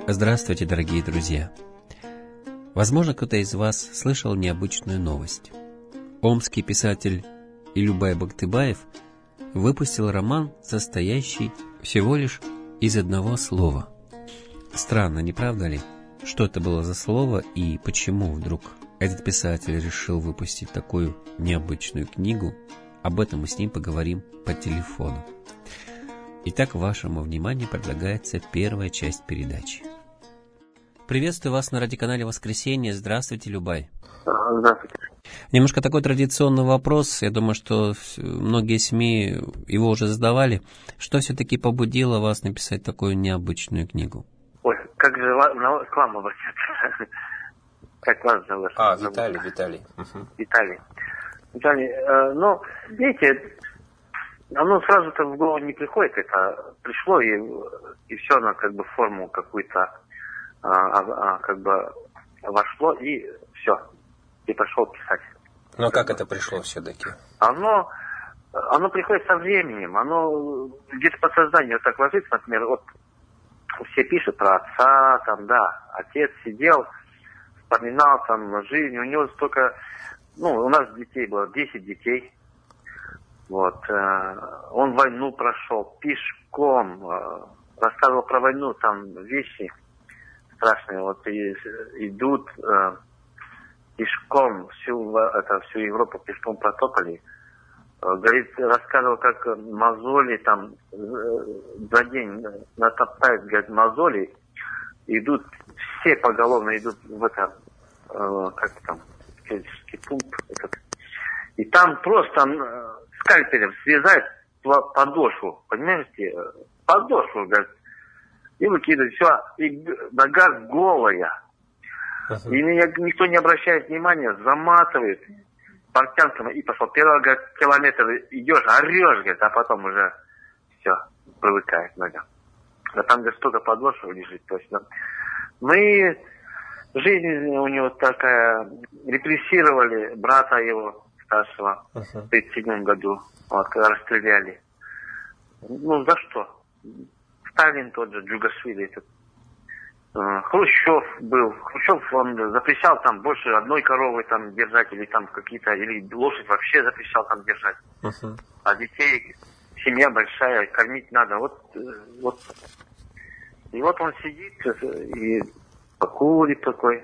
Здравствуйте, дорогие друзья! Возможно, кто-то из вас слышал необычную новость. Омский писатель Илюбай Бактыбаев выпустил роман, состоящий всего лишь из одного слова. Странно, не правда ли? Что это было за слово и почему вдруг этот писатель решил выпустить такую необычную книгу? Об этом мы с ним поговорим по телефону. Итак, вашему вниманию предлагается первая часть передачи. Приветствую вас на радиоканале «Воскресенье». Здравствуйте, Любай. Здравствуйте. Немножко такой традиционный вопрос. Я думаю, что многие СМИ его уже задавали. Что все-таки побудило вас написать такую необычную книгу? Ой, как же к вам обратиться? Как вас зовут? Виталий. Виталий, видите, оно сразу-то в голову не приходит. Это пришло и все, оно как бы в форму какую-то как бы вошло, и все. И пошел писать. Но как это пришло все-таки? Оно приходит со временем. Оно где-то подсознание вот так ложится, например, вот все пишут про отца, там, да, отец сидел, вспоминал там жизнь, у него столько, у нас детей было 10 детей. Вот, он войну прошел пешком, рассказывал про войну, там вещи страшные, вот и идут пешком, всю Европу пешком протопали. Говорит, рассказывал, как мозоли там за день натоптают, говорит, мозоли, идут, все поголовно идут в это, как там, пункт этот. И там просто скальпелем срезают подошву, понимаете, подошву, говорит, и выкидывают, все, и нога голая. И никто не обращает внимания, заматывает портянками и пошел. Первый, говорит, километр идешь, орешь, говорит, а потом уже все, привыкает нога. А там, говорит, столько подошвы лежит точно. И жизнь у него такая, репрессировали брата его старшего в 1937 году, вот, когда расстреляли. За что? Сталин тот же, Джугашвили, этот. Хрущев был. Хрущев, он запрещал там больше одной коровы там держать, или там какие-то, или лошадь вообще запрещал там держать. А детей, семья большая, кормить надо. Вот. И вот он сидит и покурит такой.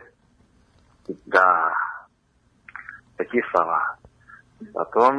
Да. Такие слова. Потом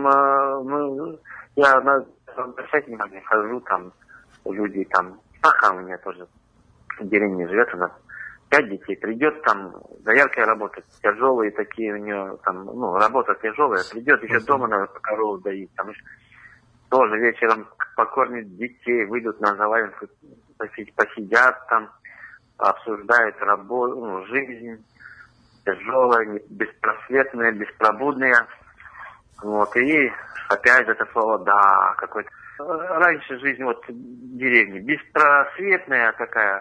я обращать внимание, хожу там, люди там, Саха у меня тоже в деревне живет, у нас 5 детей, придет там, дояркой работать, тяжелые такие у нее, там, работа тяжелая, придет еще дома, надо по корову доить, там, тоже вечером покормит детей, выйдут на заваленку, посидят там, обсуждают работу, жизнь тяжелая, беспросветная, беспробудная, вот, и опять это слово «да», какой-то. Раньше жизнь вот в деревне беспросветная такая,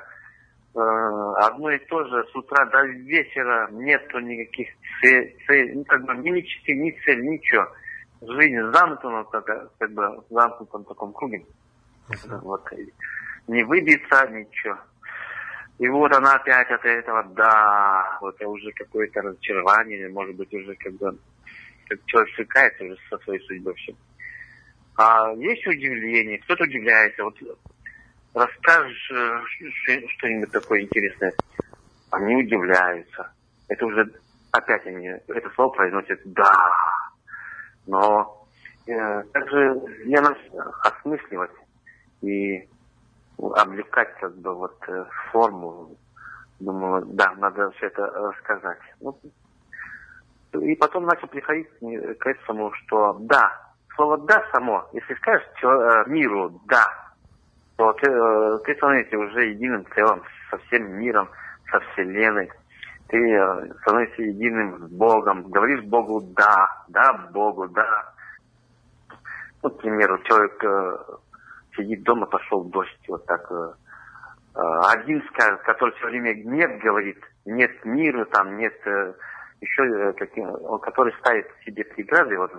одно и то же, с утра до вечера нету никаких целей, ни мечты, ни цель, ничего. Жизнь замкнута, как бы в замкнутом таком круге. Вот. Не выбиться, ничего. И вот она опять от этого, да, вот это уже какое-то разочарование, может быть, уже как человек свыкается уже со своей судьбой все. А есть удивление, кто-то удивляется. Вот расскажешь что-нибудь такое интересное, они удивляются. Это уже опять они это слово произносят «да». Но также я начал осмысливать и облекать как бы вот форму. Думаю, да, надо все это рассказать. И потом начал приходить к этому, что «да». Слово «да» само, если скажешь миру «да», то ты становишься уже единым целым со всем миром, со Вселенной. Ты становишься единым с Богом, говоришь Богу «да», да Богу, да. Вот, к примеру, человек сидит дома, пошел дождь, вот так. Один скажет, который все время «нет» говорит, «нет миру», там, «нет» еще, который ставит себе преграды, вот,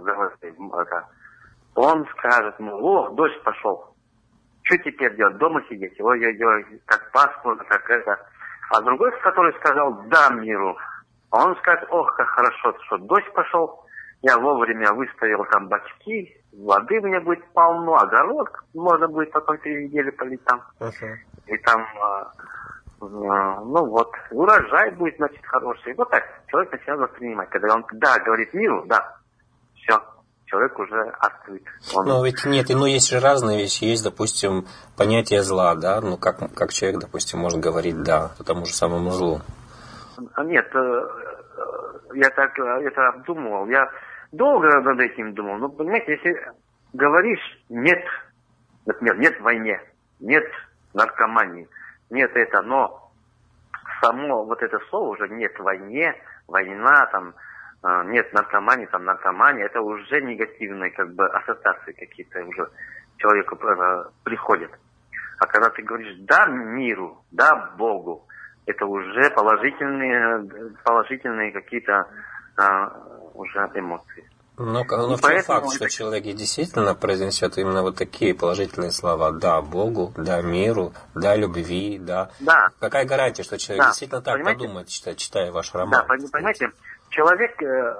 он скажет, о, дождь пошел. Что теперь делать? Дома сидеть? Ой-ой-ой, как пасмурно, как это. А другой, который сказал «да» миру, он скажет: ох, как хорошо, что дождь пошел, я вовремя выставил там бачки, воды мне будет полно, огород можно будет потом через неделю полить там. И там, ну вот, урожай будет, значит, хороший. Вот так человек начинает воспринимать. Когда он «да» говорит миру, да, все, человек уже открыт. Ну, ведь нет, ну, есть же разные вещи. Есть, допустим, понятие зла, да? Ну, как человек, допустим, может говорить «да» тому же самому злу. Нет, я так это обдумывал. Я долго над этим думал. Ну, понимаете, если говоришь «нет», например, «нет войне», «нет наркомании», «нет это», но само вот это слово уже «нет войне», «война», там, «нет наркомании», там, «наркомания», это уже негативные как бы ассоциации какие-то уже человеку приходят. А когда ты говоришь «да» миру, «да» Богу, это уже положительные какие-то уже эмоции. Но в чем факт, что человек действительно произнесет именно вот такие положительные слова «да» Богу, «да» миру, «да» любви, «да»? Да. Какая гарантия, что человек действительно так подумает, читая ваш роман? Да, понимаете, человек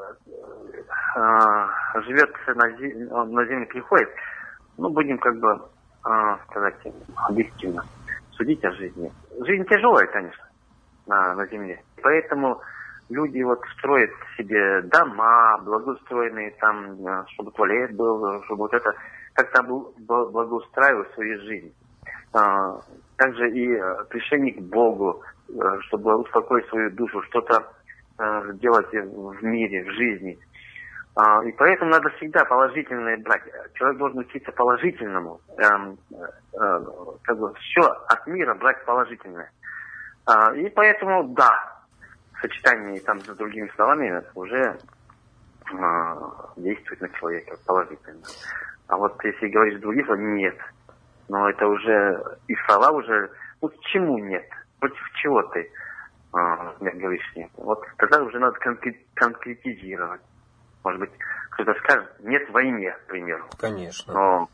живет на земле, приходит, ну, будем как бы сказать объективно, судить о жизни. Жизнь тяжелая, конечно, на земле. Поэтому люди вот строят себе дома, благоустроенные там, чтобы туалет был, чтобы вот это как-то благоустраивать свою жизнь. Также и пришение к Богу, чтобы успокоить свою душу, что-то делать в мире, в жизни. И поэтому надо всегда положительное брать. Человек должен учиться положительному. Как бы все от мира брать положительное. И поэтому, да, в сочетании там с другими словами уже действует на человека положительно. А вот если говоришь других слов, нет. Но это уже и слова уже, ну к чему нет? Против чего ты говоришь нет? Вот тогда уже надо конкретизировать. Может быть, кто-то скажет, нет войне, к примеру. Конечно. Но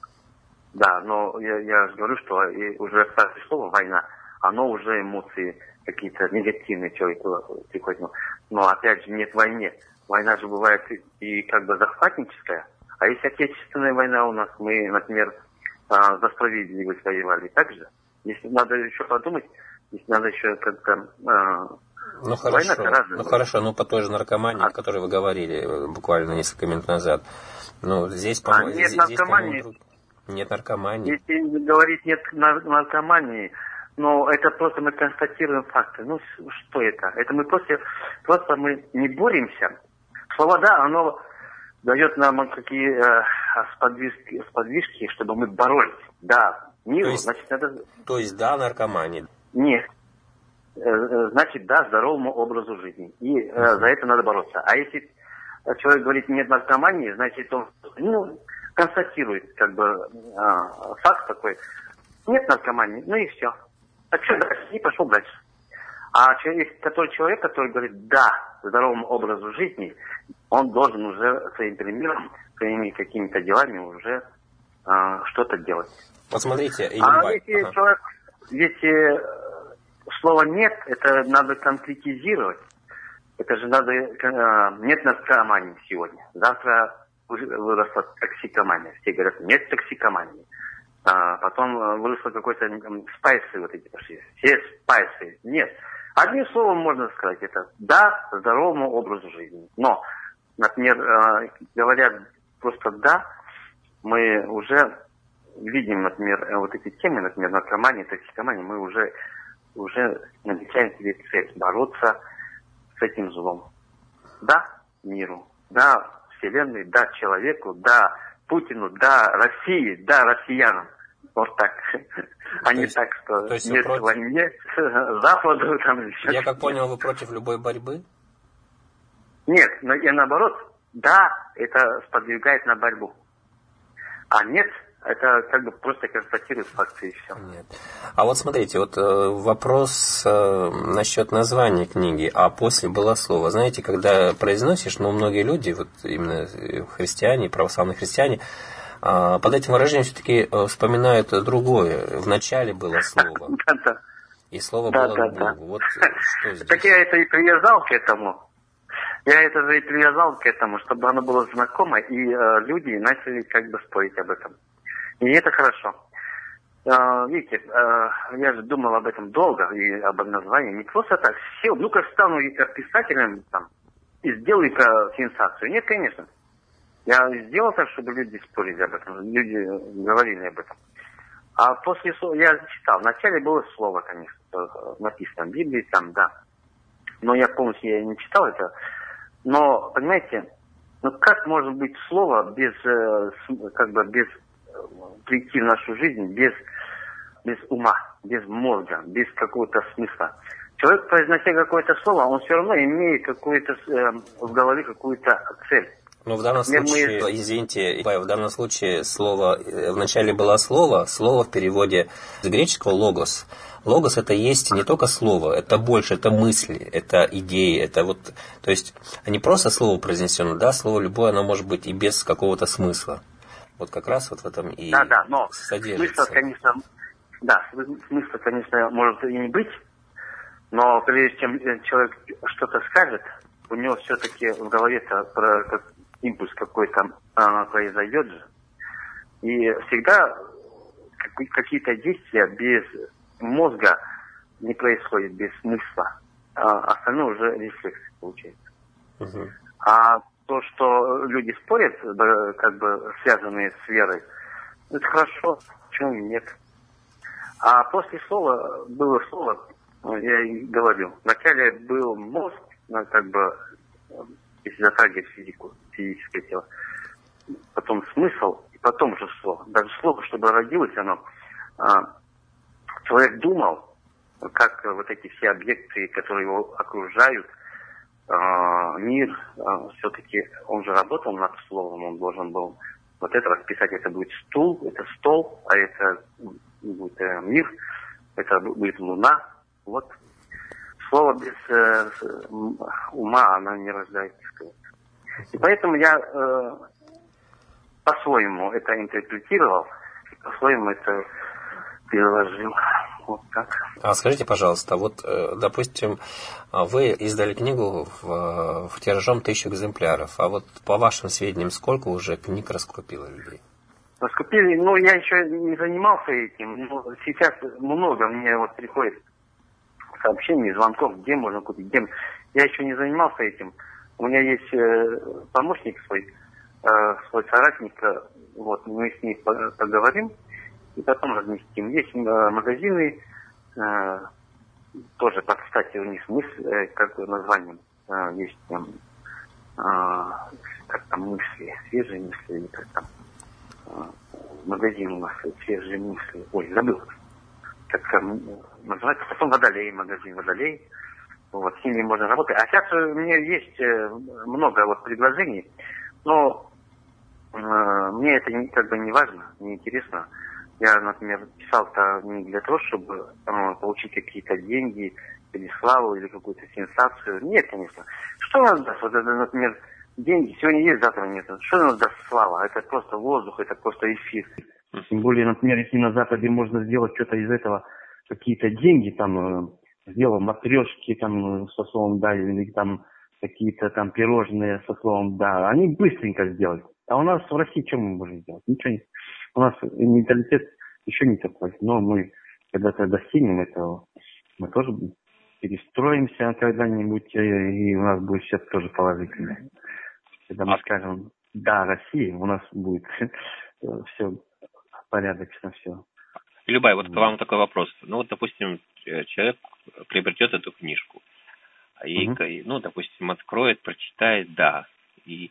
я же говорю, что уже старое слово «война», оно уже эмоции какие-то негативные человеку приходят. Но опять же, нет войне. Война же бывает и как бы захватническая. А есть отечественная война у нас, мы, например, за справедливость воевали. Так же? Если надо еще подумать, если надо еще как-то... Ну хорошо, ну по той же наркомании, о которой вы говорили буквально несколько минут назад. Ну здесь, по-моему... Нет наркомании. Нет наркомании. Если говорить нет наркомании, но это просто мы констатируем факты. Ну что это? Это мы просто мы не боремся. Слово «да», оно дает нам какие сподвижки, чтобы мы боролись. Да, миру, значит, надо... То есть да наркомании? Нет. Значит, да здоровому образу жизни. И за это надо бороться. А если человек говорит нет наркомании, значит, он констатирует как бы факт такой. Нет наркомании, ну и все. А что дальше? И пошел дальше. А человек, который говорит да здоровому образу жизни, он должен уже своим примером, своими какими-то делами уже что-то делать. Посмотрите. Если слово «нет», это надо конкретизировать. Это же надо... Нет наркомании сегодня. Завтра выросла токсикомания. Все говорят, нет токсикомании. Потом выросло какой-то спайсы вот эти пошли. Все спайсы. Нет. Одним словом можно сказать это «да» здоровому образу жизни. Но, например, говоря просто «да», мы уже видим, например, вот эти темы, например, наркомания, токсикомания, мы уже намечаем себе цель бороться с этим злом. Да миру, да Вселенной, да человеку, да Путину, да России, да россиянам. Вот так. А не так, что нет войне, Западу там еще. Я как понял, вы против любой борьбы? Нет, но и наоборот, да, это сподвигает на борьбу. А нет, это как бы просто констатирует факты и все. Нет. А вот смотрите, вот вопрос насчет названия книги, а после было слово. Знаете, когда произносишь, многие люди, вот именно христиане, православные христиане, под этим выражением все-таки вспоминают другое. В начале было слово. и слово Да, было да, к да. Богу. Вот что здесь? Так я это и привязал к этому. Я это же и привязал к этому, чтобы оно было знакомо, и люди начали как бы спорить об этом. И это хорошо. Видите, я же думал об этом долго, и об названии. Не просто так сел, ну-ка стану писателем там, и сделаю-ка сенсацию. Нет, конечно. Я сделал так, чтобы люди спорили об этом, люди говорили об этом. А после слова, я читал, вначале было слово, конечно, написано в Библии, там, да. Но я полностью не читал это. Но, понимаете, ну как может быть слово без, как бы, без прийти в нашу жизнь, без ума, без мозга, без какого-то смысла? Человек, произнося какое-то слово, он все равно имеет какую-то в голове какую-то цель. Ну, в данном случае, извините, в данном случае слово, вначале было слово в переводе с греческого логос. Логос это есть не только слово, это больше, это мысли, это идеи, это вот, то есть не просто слово произнесено, да, слово любое, оно может быть и без какого-то смысла. Вот как раз вот в этом и да, но содержится. Смысла, конечно, может и не быть, но прежде чем человек что-то скажет, у него все-таки в голове-то импульс какой-то произойдет же. И всегда какие-то действия без мозга не происходят, без смысла. Остальное уже рефлекс получается. Угу. А то, что люди спорят, как бы связанные с верой, это хорошо, почему нет. А после слова было слово, я и говорю. Вначале был мозг, как бы, если затрагивать физику, физическое тело. Потом смысл, и потом уже слово. Даже слово, чтобы родилось оно, человек думал, как вот эти все объекты, которые его окружают, мир, все-таки он же работал над словом, он должен был вот это расписать, это будет стул, это стол, а это будет мир, это будет луна. Вот. Слово без ума, оно не рождается. И поэтому я по-своему это интерпретировал, по-своему это переложил. Вот так. А скажите, пожалуйста, вот, допустим, вы издали книгу в тиражом 1000 экземпляров, а вот по вашим сведениям, сколько уже книг раскупило людей? Раскупили, ну, я еще не занимался этим, но сейчас много мне вот приходит сообщений, звонков, где можно купить, где. Я еще не занимался этим. У меня есть помощник свой соратник, вот, мы с ней поговорим и потом разместим. Есть магазины, тоже, кстати, у них мысль, как название, есть там, как там мысли, свежие мысли, или как там, магазин у нас, свежие мысли, ой, забыл, как там называется, потом Водолей, магазин Водолей, вот, с ними можно работать. А сейчас у меня есть много вот предложений, но мне это как бы не важно, не интересно. Я, например, писал-то не для того, чтобы получить какие-то деньги или славу, или какую-то сенсацию. Нет, конечно. Что нас даст? Вот это, например, деньги сегодня есть, завтра нет. Что нас даст слава? Это просто воздух, это просто эфир. Тем более, например, если на Западе можно сделать что-то из этого, какие-то деньги, там, сделал матрешки там со словом «да», или там какие-то там пирожные со словом «да», они быстренько сделают. А у нас в России что мы можем сделать? Ничего не. У нас менталитет еще не такой. Но мы когда-то достигнем этого, мы тоже перестроимся когда-нибудь, и у нас будет все тоже положительно. Когда мы скажем «да, Россия», у нас будет все порядочно, все. Любай, вот к вам такой вопрос. Ну вот, допустим, человек приобретет эту книжку, и ну, допустим, откроет, прочитает, да, и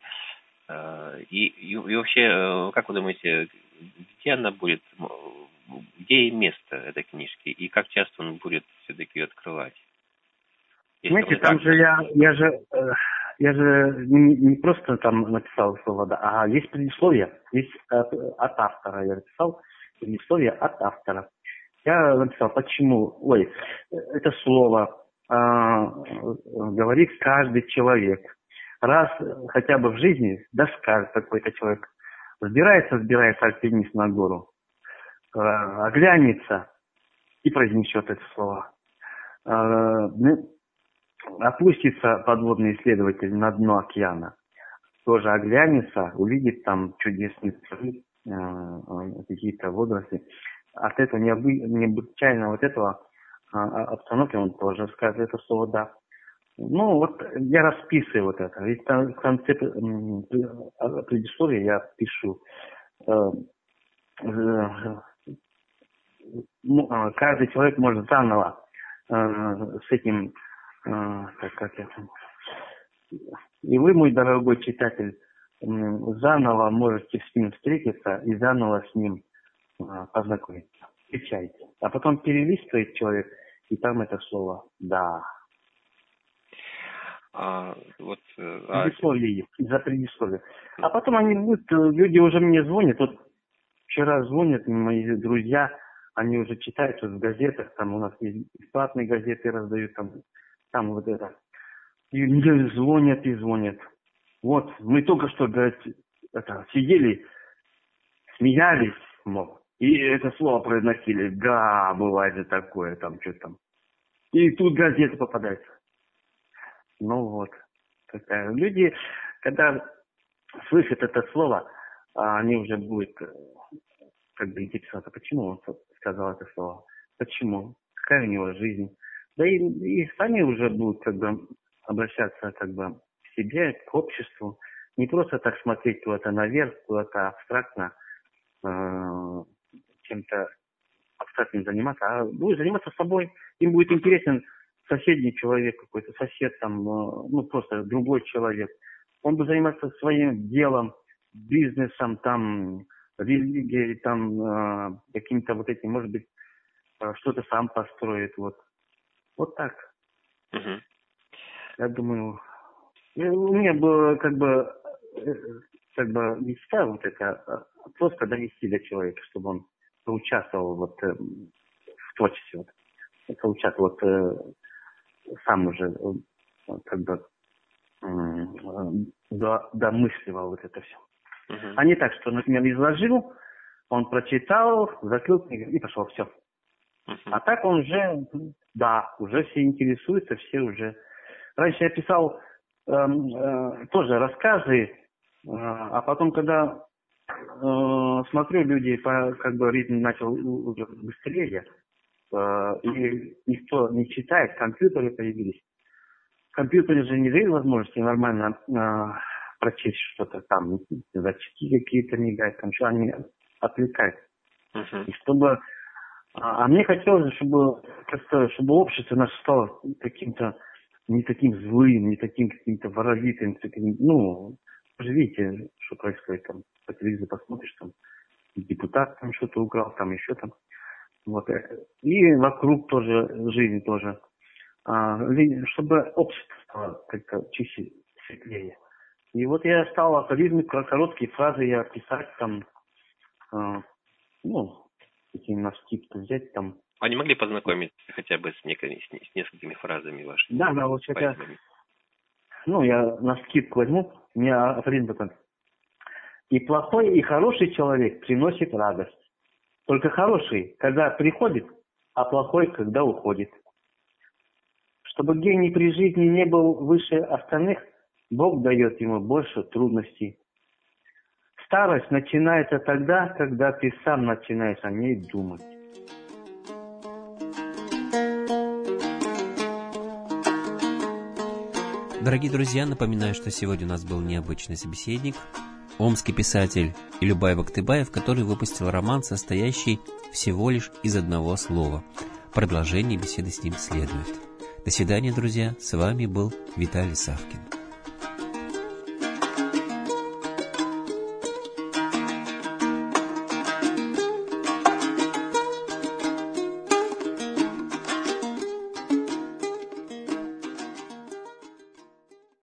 вообще, как вы думаете, где она будет, где ей место этой книжки, и как часто он будет все-таки ее открывать? Знаете, там же я же не просто там написал слово «да», а есть предисловие, есть от автора, я написал предисловие от автора. Я написал, почему, это слово говорит каждый человек. Раз хотя бы в жизни, да скажет какой-то человек, взбирается альпинист на гору, оглянется и произнесет это слово. опустится подводный исследователь на дно океана, тоже оглянется, увидит там чудесные цветы, какие-то водоросли. От этого необычайно вот этого обстановки он тоже скажет это слово «да». Ну, вот я расписываю вот это. Ведь в конце предисловия я пишу. Каждый человек может заново с этим, и вы, мой дорогой читатель, заново можете с ним встретиться и заново с ним познакомиться. Встречайте. А потом перелистывает человек, и там это слово «да». Предисловие есть, за предисловие. А потом люди уже мне звонят. Вот вчера звонят мои друзья, они уже читают в газетах, там у нас есть бесплатные газеты раздают, там вот это. И мне звонят и звонят. Вот, мы только что, говорят, сидели, смеялись, мол, и это слово произносили. Да, бывает же такое, там что-то там. И тут газеты попадаются. Ну вот. Люди, когда слышат это слово, они уже будут интересоваться, почему он сказал это слово, почему, какая у него жизнь. Да и сами уже будут обращаться к себе, к обществу. Не просто так смотреть куда-то наверх, куда-то абстрактно, чем-то абстрактным заниматься, а будет заниматься собой. Им будет интересен соседний человек какой-то, сосед там, просто другой человек. Он будет заниматься своим делом, бизнесом, там, религией, там, каким-то вот этим, может быть, что-то сам построит, вот. Вот так. Угу. Я думаю, у меня была мечта вот это, просто донести до человека, чтобы он поучаствовал в творчестве, поучаствовал, сам уже домысливал вот это все. Uh-huh. А не так, что, например, изложил, он прочитал, закрыл книгу и пошел, все. Uh-huh. А так он уже все интересуются, все уже. Раньше я писал тоже рассказы, а потом, когда смотрю, люди ритм начал уже быстрее, и никто не читает, компьютеры появились. Компьютеры же не дают возможности нормально прочесть что-то там, зачки какие-то мигают, там что они отвлекают. Uh-huh. И чтобы... А мне хотелось, чтобы общество наше стало каким-то не таким злым, не таким каким-то воровитым, таким, видите, что происходит там, по телевизору посмотришь, там, депутат там что-то украл, там еще там. Вот. И вокруг тоже, жизнь тоже. Чтобы общество стало как-то чище, светлее. И вот я стал афоризмы, короткие фразы я писать там, такие на скидку взять там. А не могли познакомиться хотя бы с несколькими фразами вашими? Да, вот сейчас я на скидку возьму, у меня афоризм такой. И плохой, и хороший человек приносит радость. Только хороший, когда приходит, а плохой, когда уходит. Чтобы гений при жизни не был выше остальных, Бог дает ему больше трудностей. Старость начинается тогда, когда ты сам начинаешь о ней думать. Дорогие друзья, напоминаю, что сегодня у нас был необычный собеседник, омский писатель Илюбай Бактыбаев, который выпустил роман, состоящий всего лишь из одного слова. Продолжение беседы с ним следует. До свидания, друзья. С вами был Виталий Савкин.